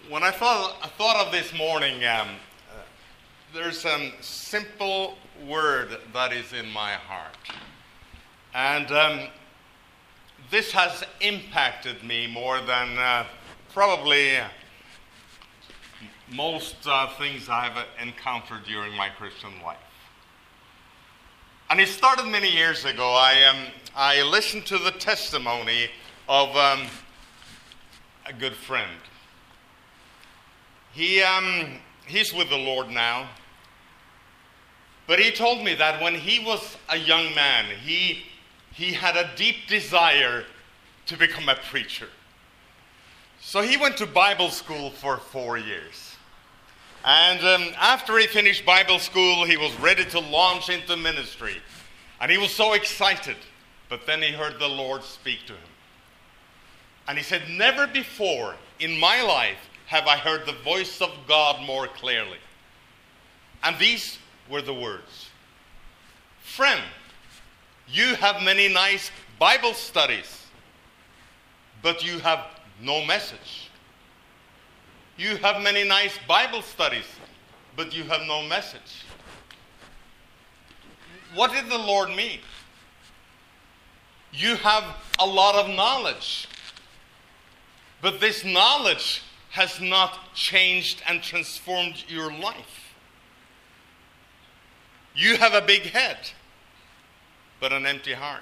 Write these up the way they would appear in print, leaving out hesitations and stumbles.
When I thought of this morning, there's a simple word that is in my heart. And this has impacted me more than probably most things I've encountered during my Christian life. And it started many years ago. I listened to the testimony of a good friend. He's with the Lord now. But he told me that when he was a young man, he had a deep desire to become a preacher. So he went to Bible school for 4 years. And after he finished Bible school, he was ready to launch into ministry. And he was so excited. But then he heard the Lord speak to him. And he said, "Never before in my life have I heard the voice of God more clearly." And these were the words. "Friend, you have many nice Bible studies, but you have no message. You have many nice Bible studies, but you have no message." What did the Lord mean? You have a lot of knowledge, but this knowledge has not changed and transformed your life. You have a big head, but an empty heart.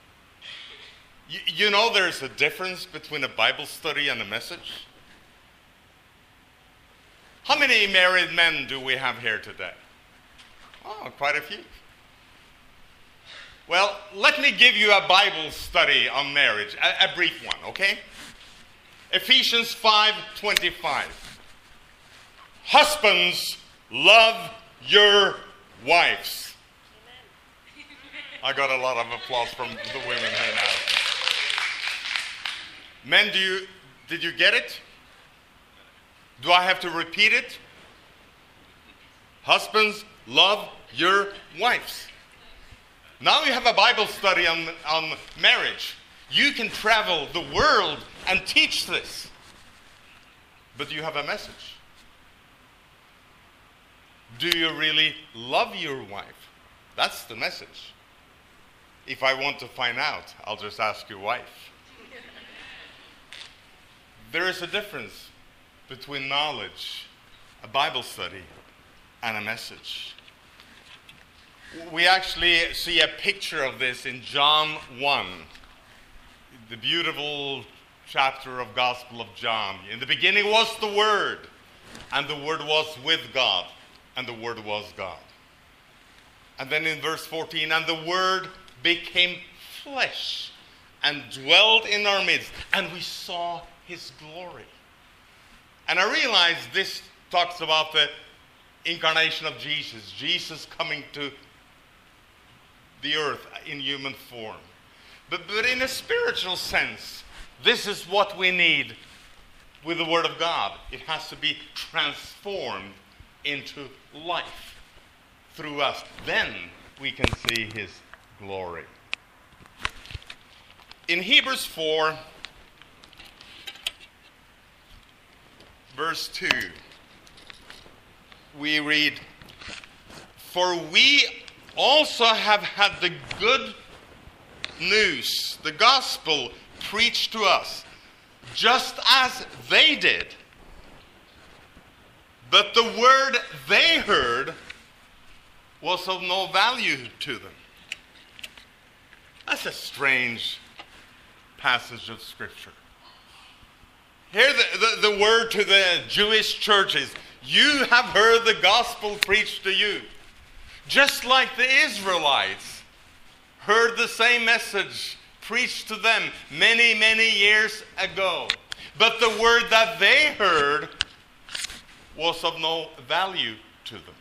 You know there's a difference between a Bible study and a message? How many married men do we have here today? Oh, quite a few. Well, let me give you a Bible study on marriage, a brief one, okay? Ephesians 5:25. Husbands, love your wives. Amen. I got a lot of applause from the women here now. Men, did you get it? Do I have to repeat it? Husbands, love your wives. Now you have a Bible study on marriage. You can travel the world and teach this. But you have a message. Do you really love your wife? That's the message. If I want to find out, I'll just ask your wife. There is a difference between knowledge, a Bible study, and a message. We actually see a picture of this in John 1, the beautiful chapter of Gospel of John. In the beginning was the Word, and the Word was with God, and the Word was God. And then in verse 14, and the Word became flesh and dwelt in our midst, and we saw His glory. And I realize this talks about the incarnation of Jesus, Jesus coming to the earth in human form. But in a spiritual sense, this is what we need with the Word of God. It has to be transformed into life through us. Then we can see His glory. In Hebrews 4, verse 2, we read, "For we also have had the good news, the gospel, preached to us, just as they did. But the word they heard was of no value to them." That's a strange passage of Scripture. Here the word to the Jewish churches, you have heard the gospel preached to you. Just like the Israelites heard the same message preached to them many, many years ago. But the word that they heard was of no value to them.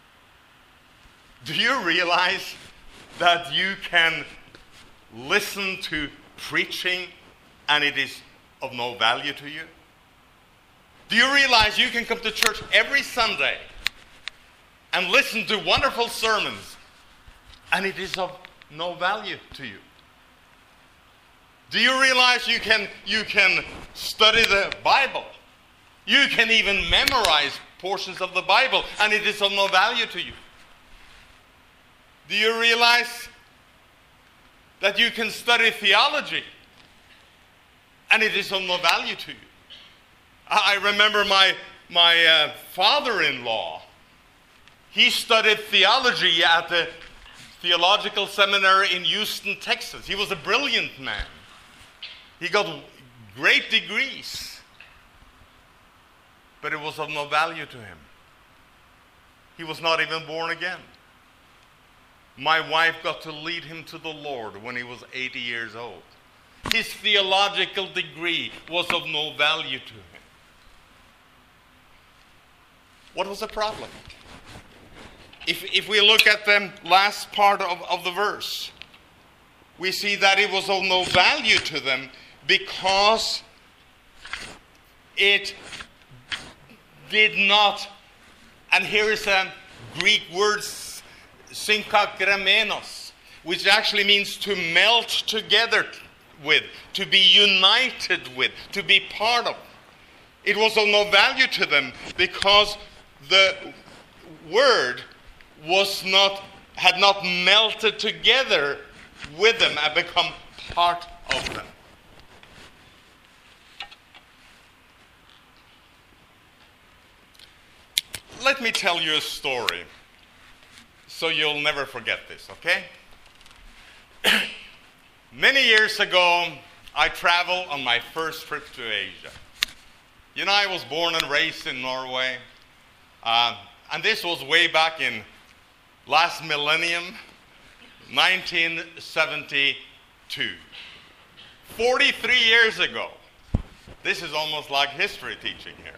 Do you realize that you can listen to preaching and it is of no value to you? Do you realize you can come to church every Sunday and listen to wonderful sermons and it is of no value to you? Do you realize you can study the Bible You can even memorize portions of the Bible, and it is of no value to you. Do you realize that you can study theology, and it is of no value to you? I remember my father-in-law. He studied theology at the theological seminary in Houston, Texas. He was a brilliant man. He got great degrees, but it was of no value to him. He was not even born again. My wife got to lead him to the Lord when he was 80 years old. His theological degree was of no value to him. What was the problem? If we look at the last part of the verse, we see that it was of no value to them because it did not, and here is a Greek word, synkakramenos, which actually means to melt together with, to be united with, to be part of. It was of no value to them because the word had not melted together with them and become part of them. Let me tell you a story so you'll never forget this, okay? Many years ago, I traveled on my first trip to Asia. You know, I was born and raised in Norway. And this was way back in last millennium, 1972. 43 years ago. This is almost like history teaching here.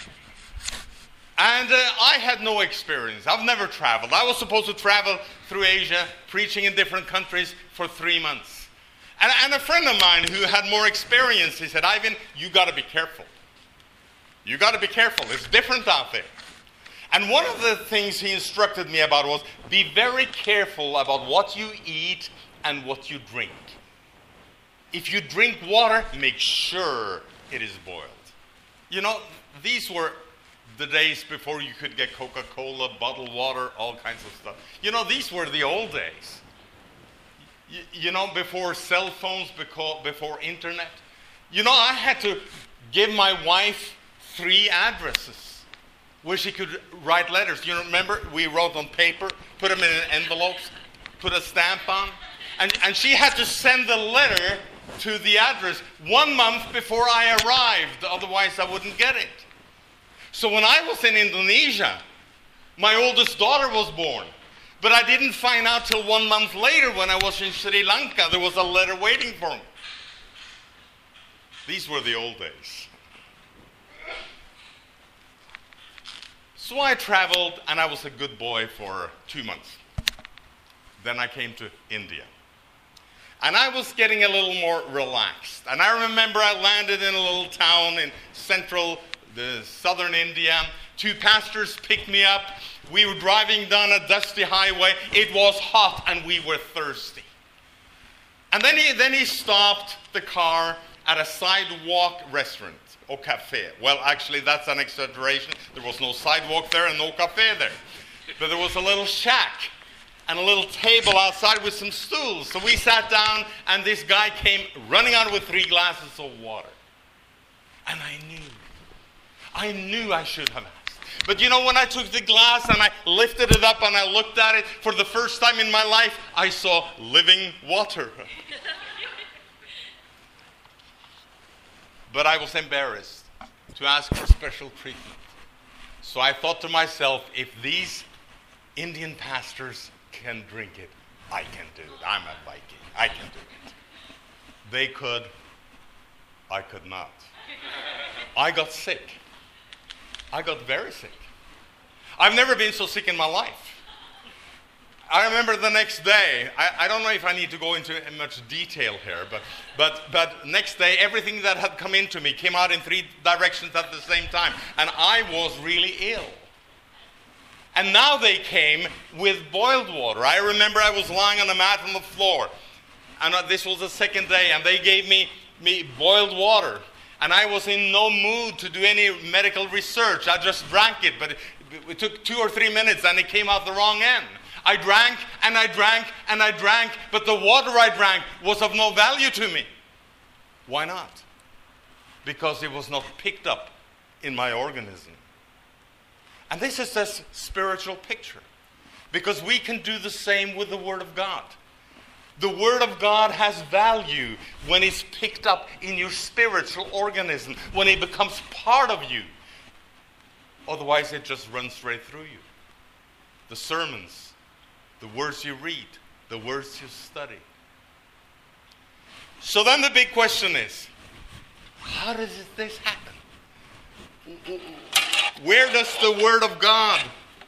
And I had no experience. I've never traveled. I was supposed to travel through Asia, preaching in different countries for 3 months. And a friend of mine who had more experience, he said, Ivan, you got to be careful. You got to be careful. It's different out there. And one of the things he instructed me about was, be very careful about what you eat and what you drink. If you drink water, make sure it is boiled. You know, these were the days before you could get Coca-Cola, bottled water, all kinds of stuff. You know, these were the old days. You know, before cell phones, before internet. You know, I had to give my wife 3 addresses where she could write letters. You remember, we wrote on paper, put them in envelopes, put a stamp on, and she had to send the letter to the address 1 month before I arrived, otherwise I wouldn't get it. So when I was in Indonesia, my oldest daughter was born, but I didn't find out till 1 month later when I was in Sri Lanka. There was a letter waiting for me. These were the old days. So I traveled, and I was a good boy for 2 months. Then I came to India. And I was getting a little more relaxed. And I remember I landed in a little town in southern India. 2 pastors picked me up. We were driving down a dusty highway. It was hot, and we were thirsty. And then he stopped the car at a sidewalk restaurant. Or cafe. Well, actually, that's an exaggeration. There was no sidewalk there and no cafe there. But there was a little shack and a little table outside with some stools. So we sat down, and this guy came running out with 3 glasses of water. And I knew I should have asked. But you know, when I took the glass and I lifted it up and I looked at it, for the first time in my life, I saw living water. But I was embarrassed to ask for special treatment. So I thought to myself, if these Indian pastors can drink it, I can do it. I'm a Viking. I can do it. They could. I could not. I got sick. I got very sick. I've never been so sick in my life. I remember the next day, I don't know if I need to go into much detail here, but next day, everything that had come into me came out in 3 directions at the same time. And I was really ill. And now they came with boiled water. I remember I was lying on a mat on the floor. And this was the second day, and they gave me boiled water. And I was in no mood to do any medical research. I just drank it, but it took 2 or 3 minutes and it came out the wrong end. I drank and I drank and I drank, but the water I drank was of no value to me. Why not? Because it was not picked up in my organism. And this is a spiritual picture, because we can do the same with the Word of God. The Word of God has value when it's picked up in your spiritual organism, when it becomes part of you. Otherwise, it just runs straight through you. The sermons, the words you read, the words you study. So then the big question is, how does this happen? Where does the Word of God,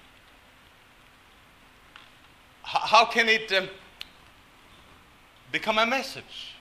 how can it become a message?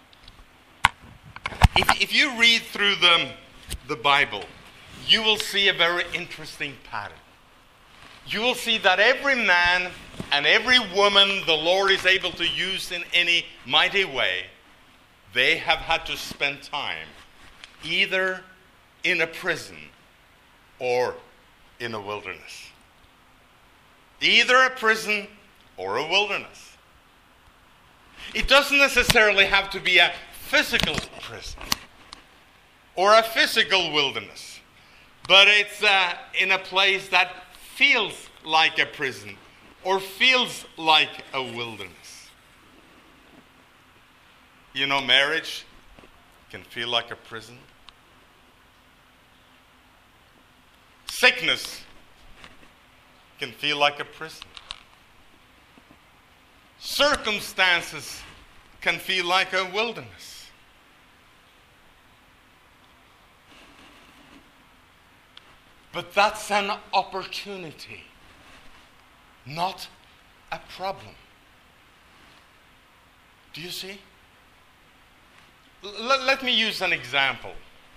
If you read through the Bible, you will see a very interesting pattern. You will see that every man and every woman the Lord is able to use in any mighty way, they have had to spend time either in a prison or in a wilderness. Either a prison or a wilderness. It doesn't necessarily have to be a physical prison or a physical wilderness, but it's in a place that feels like a prison or feels like a wilderness. You know, marriage can feel like a prison. Sickness can feel like a prison. Circumstances can feel like a wilderness. But that's an opportunity, not a problem. Do you see? Let me use an example.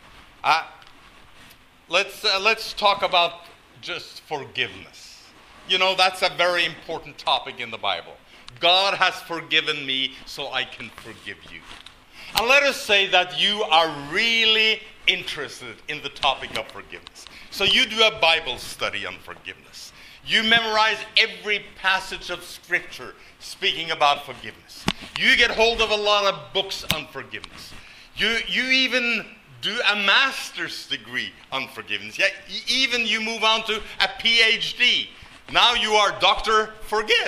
Let's talk about just forgiveness. You know, that's a very important topic in the Bible. God has forgiven me, so I can forgive you. And let us say that you are really interested in the topic of forgiveness. So you do a Bible study on forgiveness. You memorize every passage of Scripture speaking about forgiveness. You get hold of a lot of books on forgiveness. You even do a master's degree on forgiveness. Yeah, even you move on to a PhD. Now you are Dr. Forgive.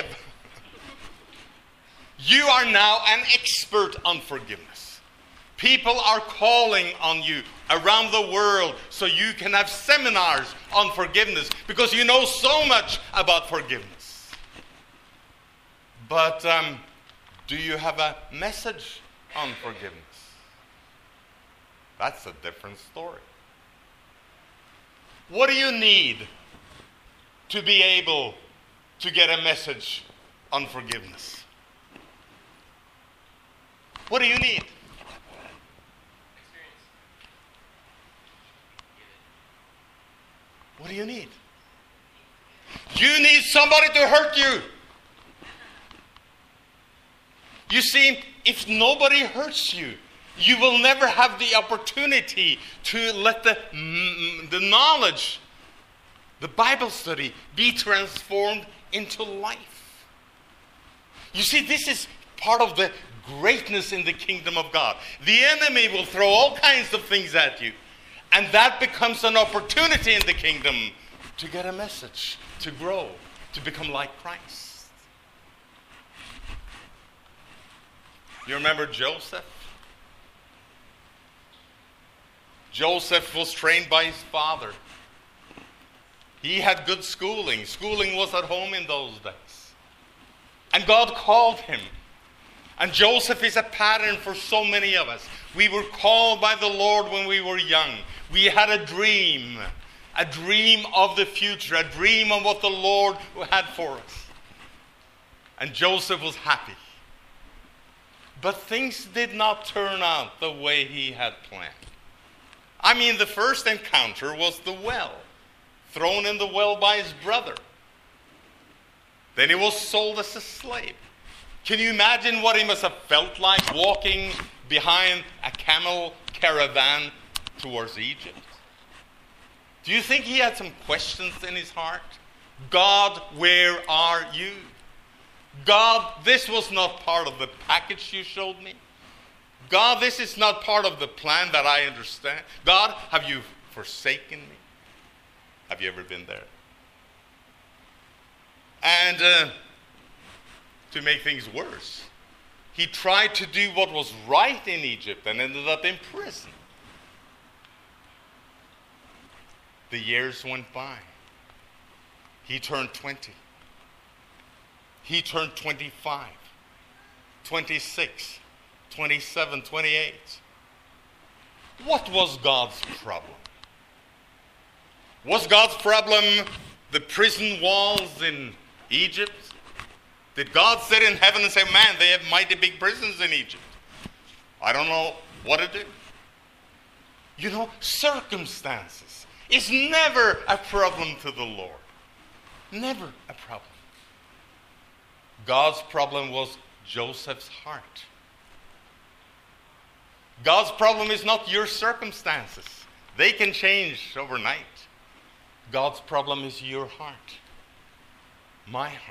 You are now an expert on forgiveness. People are calling on you around the world so you can have seminars on forgiveness because you know so much about forgiveness. But do you have a message on forgiveness? That's a different story. What do you need to be able to get a message on forgiveness? What do you need? What do you need? You need somebody to hurt you. You see, if nobody hurts you, you will never have the opportunity to let the knowledge, the Bible study, be transformed into life. You see, this is part of the greatness in the kingdom of God. The enemy will throw all kinds of things at you, and that becomes an opportunity in the kingdom to get a message, to grow, to become like Christ. You remember Joseph? Joseph was trained by his father. He had good schooling. Schooling was at home in those days. And God called him. And Joseph is a pattern for so many of us. We were called by the Lord when we were young. We had a dream of the future, a dream of what the Lord had for us. And Joseph was happy. But things did not turn out the way he had planned. I mean, the first encounter was the well, thrown in the well by his brother. Then he was sold as a slave. Can you imagine what he must have felt like walking behind a camel caravan towards Egypt? Do you think he had some questions in his heart? God, where are you? God, this was not part of the package you showed me. God, this is not part of the plan that I understand. God, have you forsaken me? Have you ever been there? And to make things worse, he tried to do what was right in Egypt and ended up in prison. The years went by. He turned 20. He turned 25, 26, 27, 28. What was God's problem? Was God's problem the prison walls in Egypt? Did God sit in heaven and say, man, they have mighty big prisons in Egypt? I don't know what to do. You know, circumstances is never a problem to the Lord. Never a problem. God's problem was Joseph's heart. God's problem is not your circumstances. They can change overnight. God's problem is your heart. My heart.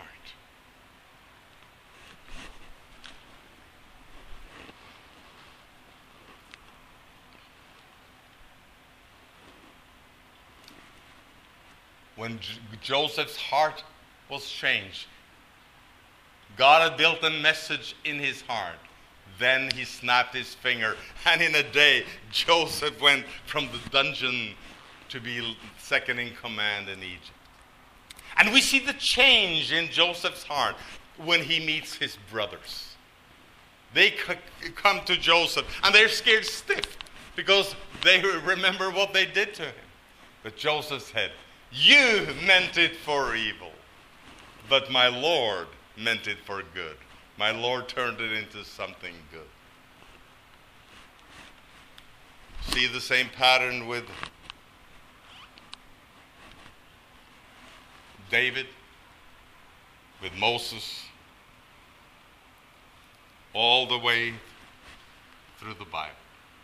When Joseph's heart was changed, God had built a message in his heart. Then he snapped his finger, and in a day, Joseph went from the dungeon to be second in command in Egypt. And we see the change in Joseph's heart when he meets his brothers. They come to Joseph, and they're scared stiff because they remember what they did to him. But Joseph said, "You meant it for evil, but my Lord meant it for good. My Lord turned it into something good." See the same pattern with David, with Moses, all the way through the Bible.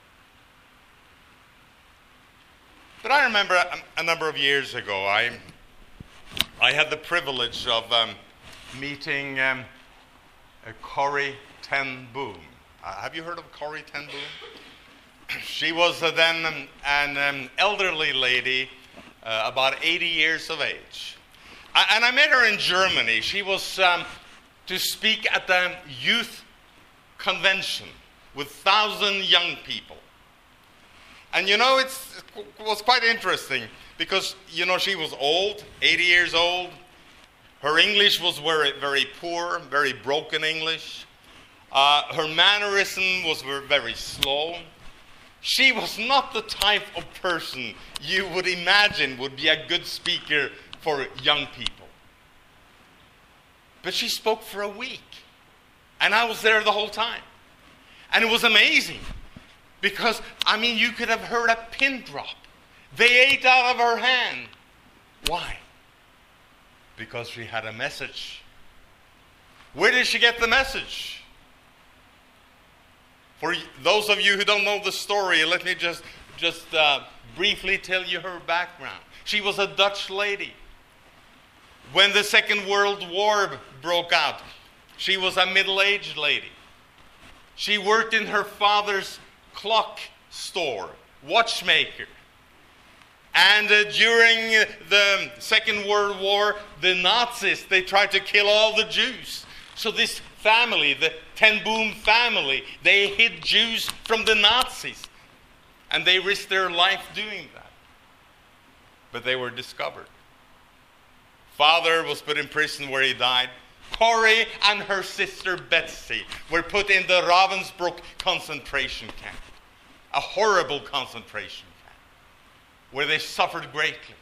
But I remember a number of years ago, I had the privilege of meeting Corrie ten Boom. Have you heard of Corrie ten Boom? She was then an elderly lady, about 80 years of age. And I met her in Germany. She was to speak at the youth convention with 1,000 young people. And you know, it was quite interesting because, you know, she was old, 80 years old. Her English was very, very poor, very broken English. Her mannerism was very slow. She was not the type of person you would imagine would be a good speaker for young people. But she spoke for a week. And I was there the whole time. And it was amazing. Because, I mean, you could have heard a pin drop. They ate out of her hand. Why? Because she had a message. Where did she get the message? For those of you who don't know the story, let me just briefly tell you her background. She was a Dutch lady. When the Second World War broke out, she was a middle-aged lady. She worked in her father's clock store, watchmaker. And during the Second World War, the Nazis, they tried to kill all the Jews. So this family, the ten Boom family, they hid Jews from the Nazis. And they risked their life doing that. But they were discovered. Father was put in prison where he died. Corrie and her sister Betsy were put in the Ravensbrück concentration camp. A horrible concentration camp where they suffered greatly.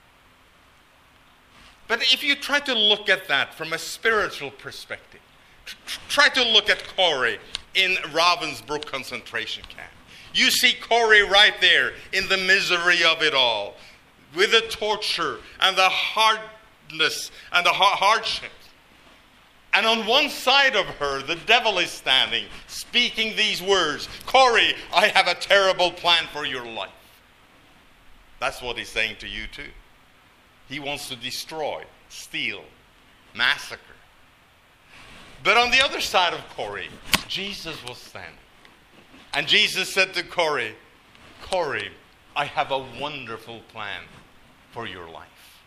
But if you try to look at that from a spiritual perspective, try to look at Corrie in Ravensbrück concentration camp. You see Corrie right there in the misery of it all, with the torture and the hardness and the hardship. And on one side of her, the devil is standing, speaking these words, "Corrie, I have a terrible plan for your life. That's what he's saying to you too. He wants to destroy, steal, massacre. But on the other side of Corrie, Jesus was standing. And Jesus said to Corrie, Corrie, I have a wonderful plan for your life.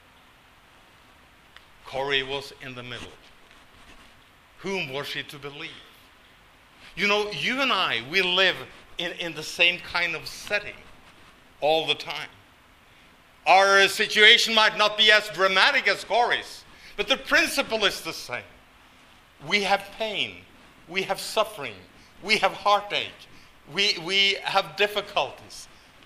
Corrie was in the middle. Whom was she to believe? You know, you and I, we live in the same kind of setting all the time. Our situation might not be as dramatic as Corrie's, but the principle is the same. We have pain, we have suffering, we have heartache, we have difficulties.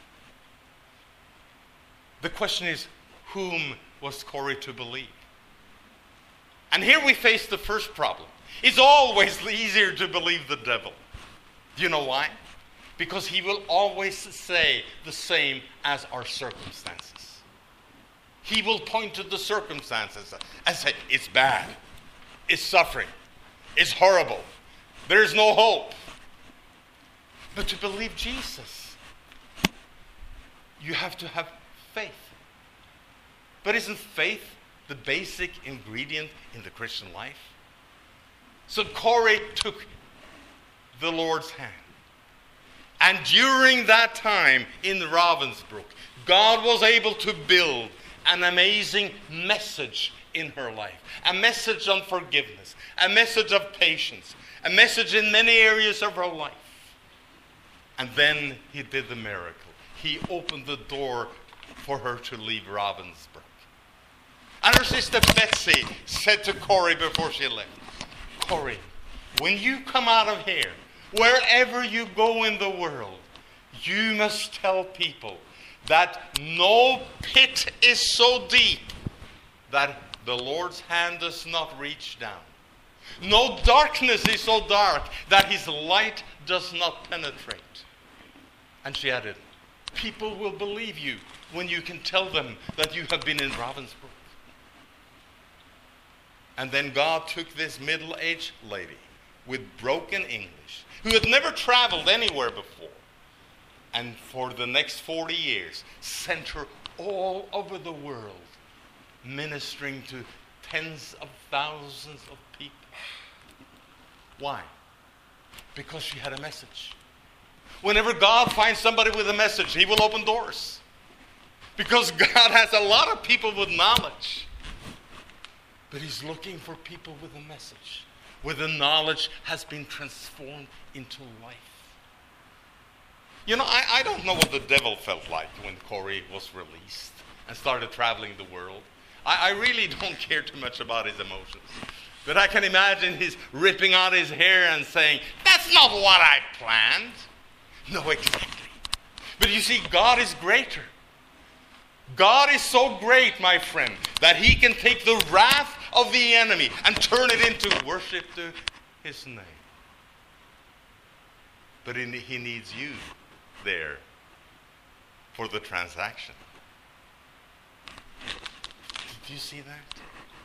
The question is, whom was Corrie to believe? And here we face the first problem. It's always easier to believe the devil. Do you know why? Because he will always say the same as our circumstances. He will point to the circumstances and say, it's bad, it's suffering, it's horrible, there is no hope. But to believe Jesus, you have to have faith. But isn't faith the basic ingredient in the Christian life? So Corrie took the Lord's hand. And during that time in Ravensbrück, God was able to build an amazing message in her life. A message on forgiveness. A message of patience. A message in many areas of her life. And then he did the miracle. He opened the door for her to leave Ravensbrück. And her sister Betsy said to Corrie before she left, Corrie, when you come out of here, wherever you go in the world, you must tell people that no pit is so deep that the Lord's hand does not reach down. No darkness is so dark that his light does not penetrate. And she added, people will believe you when you can tell them that you have been in Ravensbrück. And then God took this middle-aged lady with broken English, who had never traveled anywhere before, and for the next 40 years sent her all over the world, ministering to tens of thousands of people. Why? Because she had a message. Whenever God finds somebody with a message, he will open doors. Because God has a lot of people with knowledge. But he's looking for people with a message, where the knowledge has been transformed into life. You know, I don't know what the devil felt like when Corrie was released and started traveling the world. I really don't care too much about his emotions. But I can imagine he's ripping out his hair and saying, that's not what I planned. No, exactly. But you see, God is greater. God is so great, my friend, that he can take the wrath of the enemy and turn it into worship to his name. But he needs you there for the transaction. Did you see that?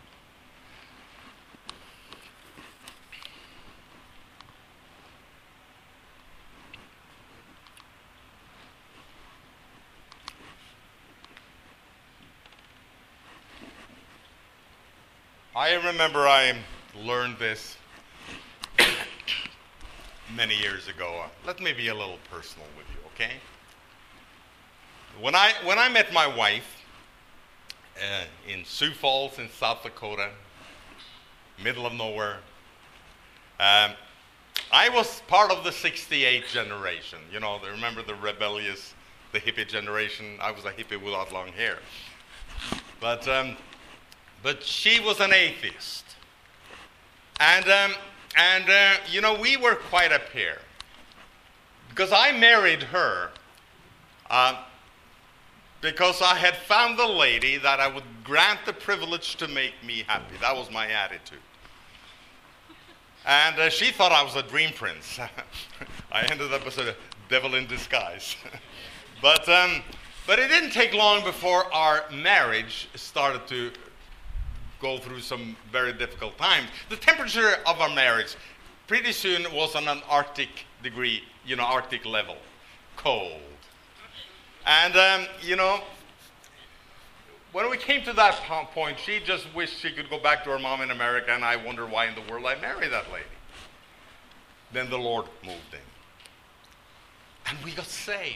I remember I learned this many years ago. Let me be a little personal with you, okay? When I met my wife in Sioux Falls in South Dakota, middle of nowhere, I was part of the '68 generation. You know, remember the rebellious, the hippie generation? I was a hippie without long hair. But she was an atheist. And you know, we were quite a pair. Because I married her because I had found the lady that I would grant the privilege to make me happy. That was my attitude. And she thought I was a dream prince. I ended up as a devil in disguise. But it didn't take long before our marriage started to go through some very difficult times. The temperature of our marriage pretty soon was on an Arctic degree, Arctic level, cold. And, when we came to that point, she just wished she could go back to her mom in America, and I wonder why in the world I married that lady. Then the Lord moved in. And we got saved.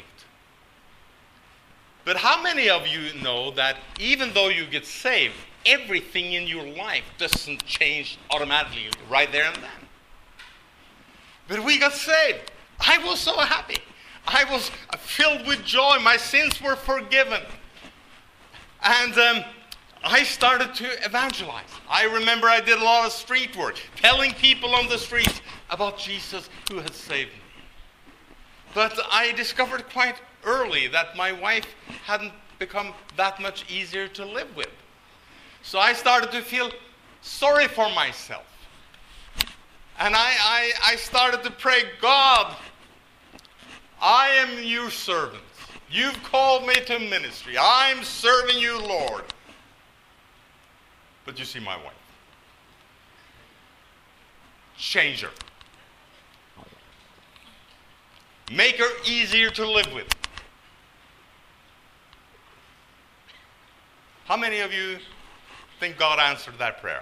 But how many of you know that even though you get saved, everything in your life doesn't change automatically right there and then? But we got saved. I was so happy. I was filled with joy. My sins were forgiven. And I started to evangelize. I remember I did a lot of street work, telling people on the streets about Jesus who had saved me. But I discovered quite early that my wife hadn't become that much easier to live with. So I started to feel sorry for myself. And I started to pray, God, I am your servant. You've called me to ministry. I'm serving you, Lord. But you see my wife. Change her. Make her easier to live with. How many of you think God answered that prayer?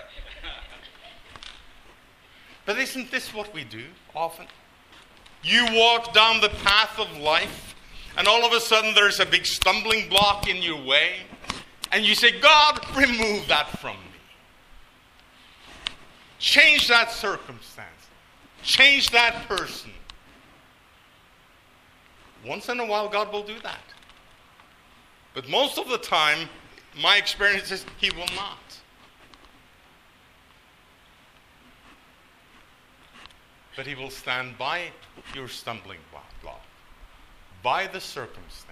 But isn't this what we do often? You walk down the path of life, and all of a sudden there's a big stumbling block in your way, and you say, God, remove that from me. Change that circumstance. Change that person. Once in a while, God will do that. But most of the time, my experience is He will not. But He will stand by your stumbling block, by the circumstance.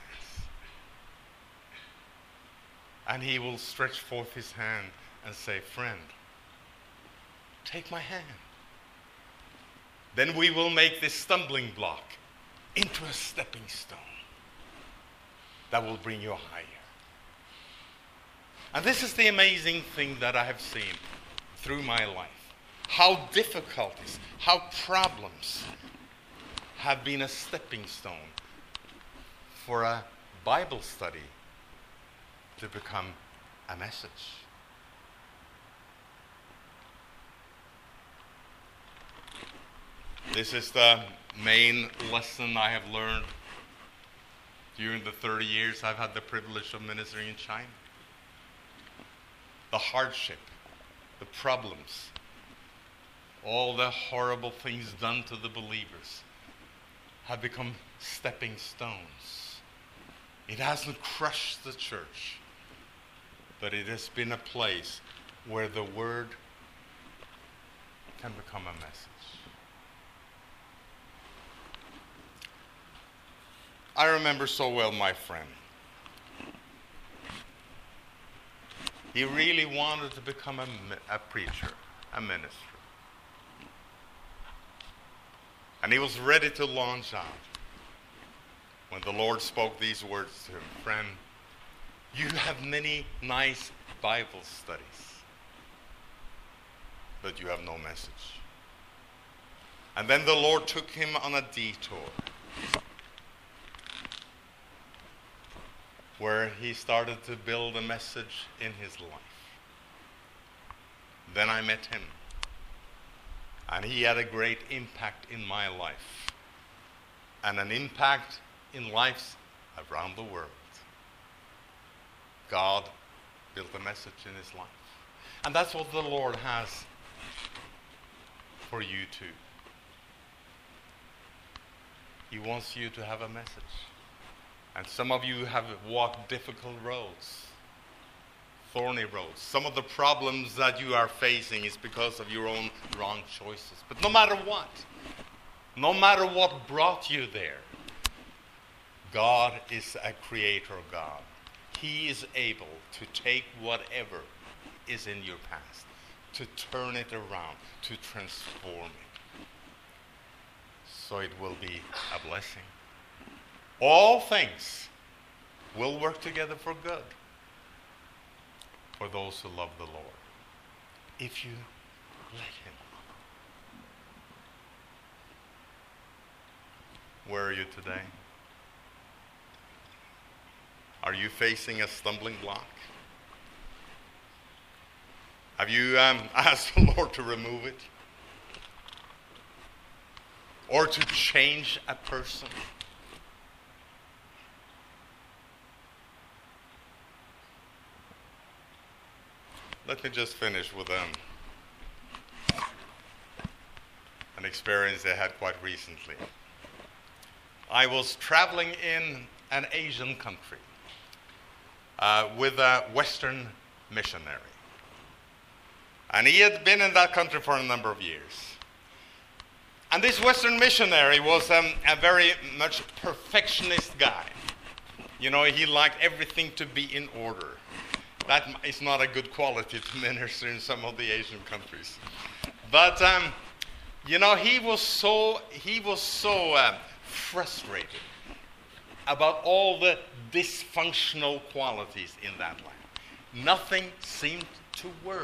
And He will stretch forth His hand and say, friend, take my hand. Then we will make this stumbling block into a stepping stone that will bring you higher. And this is the amazing thing that I have seen through my life. How difficulties, how problems have been a stepping stone for a Bible study to become a message. This is the main lesson I have learned during the 30 years I've had the privilege of ministering in China. The hardship, the problems, all the horrible things done to the believers have become stepping stones. It hasn't crushed the church, but it has been a place where the word can become a message. I remember so well my friend. He really wanted to become a preacher, a minister. And he was ready to launch out when the Lord spoke these words to him. Friend, you have many nice Bible studies, but you have no message. And then the Lord took him on a detour where he started to build a message in his life. Then I met him, and he had a great impact in my life, and an impact in lives around the world. God built a message in his life. And that's what the Lord has for you too. He wants you to have a message. And some of you have walked difficult roads, thorny roads. Some of the problems that you are facing is because of your own wrong choices. But no matter what brought you there, God is a creator God. He is able to take whatever is in your past, to turn it around, to transform it, so it will be a blessing. All things will work together for good for those who love the Lord, if you let him. Where are you today? Are you facing a stumbling block? Have you asked the Lord to remove it? Or to change a person? Let me just finish with an experience I had quite recently. I was traveling in an Asian country with a Western missionary. And he had been in that country for a number of years. And this Western missionary was a very much perfectionist guy. You know, he liked everything to be in order. That is not a good quality to minister in some of the Asian countries. But, you know, he was so frustrated about all the dysfunctional qualities in that land. Nothing seemed to work.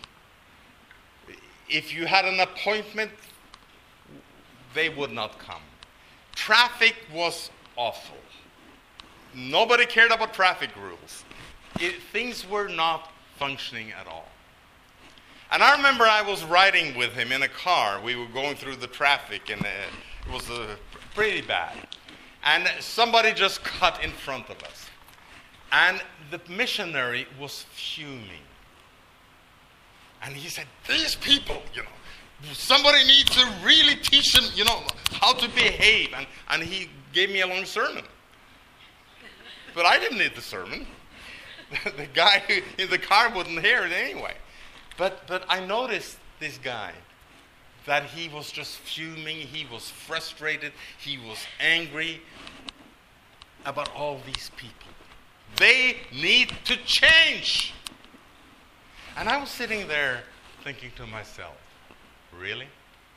If you had an appointment, they would not come. Traffic was awful. Nobody cared about traffic rules. Things were not functioning at all. And I remember I was riding with him in a car. We were going through the traffic, and it was pretty bad. And somebody just cut in front of us. And the missionary was fuming. And he said, these people, you know, somebody needs to really teach them, you know, how to behave. And he gave me a long sermon. But I didn't need the sermon. The guy in the car wouldn't hear it anyway. But I noticed this guy, that he was just fuming, he was frustrated, he was angry about all these people. They need to change. And I was sitting there thinking to myself, really?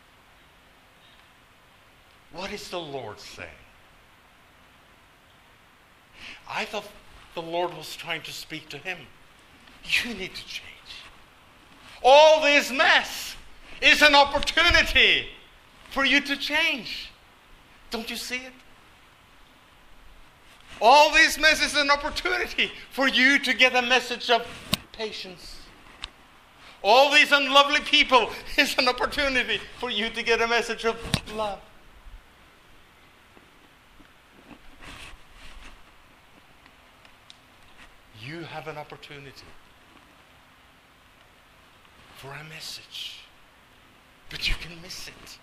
What is the Lord saying? I thought the Lord was trying to speak to him. You need to change. All this mess is an opportunity for you to change. Don't you see it? All this mess is an opportunity for you to get a message of patience. All these unlovely people is an opportunity for you to get a message of love. You have an opportunity for a message, but you can miss it.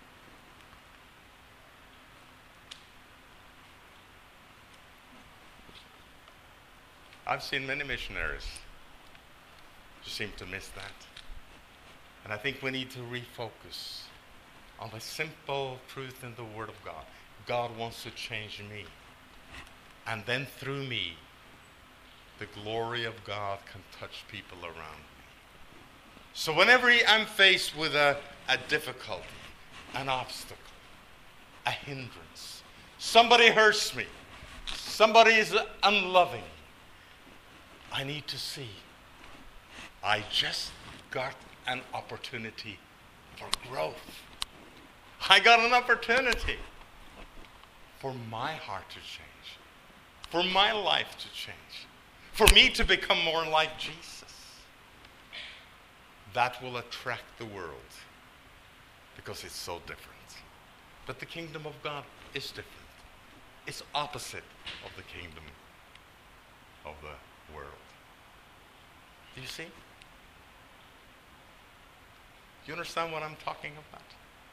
I've seen many missionaries who seem to miss that. And I think we need to refocus on the simple truth in the Word of God. God wants to change me. And then through me, the glory of God can touch people around me. So whenever I'm faced with a difficulty, an obstacle, a hindrance, somebody hurts me, somebody is unloving, I need to see, I just got an opportunity for growth. I got an opportunity for my heart to change, for my life to change, for me to become more like Jesus. That will attract the world because it's so different. But the kingdom of God is different. It's opposite of the kingdom of the world. Do you see? Do you understand what I'm talking about?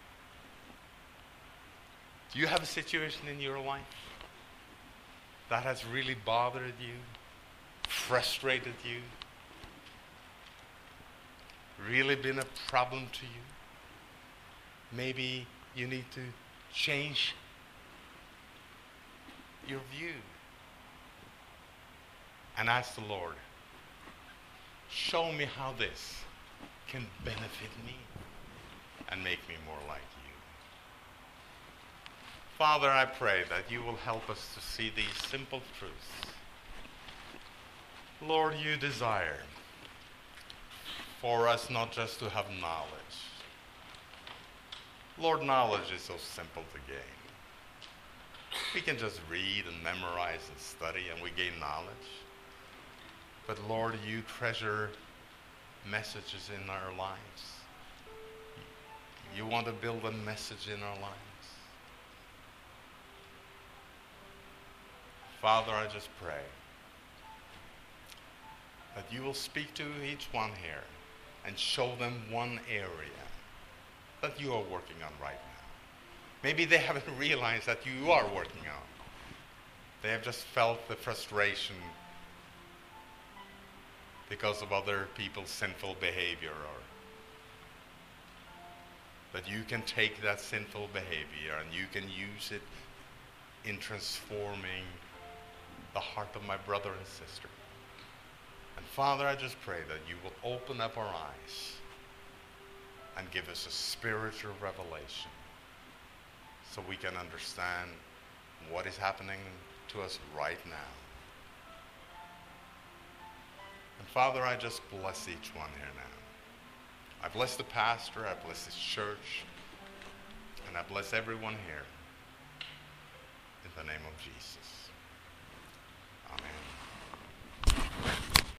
Do you have a situation in your life that has really bothered you, frustrated you, really been a problem to you? Maybe you need to change your view and ask the Lord, show me how this can benefit me and make me more like you. Father, I pray that you will help us to see these simple truths. Lord, you desire for us not just to have knowledge. Lord, knowledge is so simple to gain. We can just read and memorize and study and we gain knowledge. But Lord, you treasure messages in our lives. You want to build a message in our lives. Father, I just pray that you will speak to each one here and show them one area that you are working on right now. Maybe they haven't realized that you are working on. They have just felt the frustration because of other people's sinful behavior, or that you can take that sinful behavior and you can use it in transforming the heart of my brother and sister. And Father, I just pray that you will open up our eyes and give us a spiritual revelation so we can understand what is happening to us right now. And Father, I just bless each one here now. I bless the pastor, I bless this church, and I bless everyone here in the name of Jesus. Amen.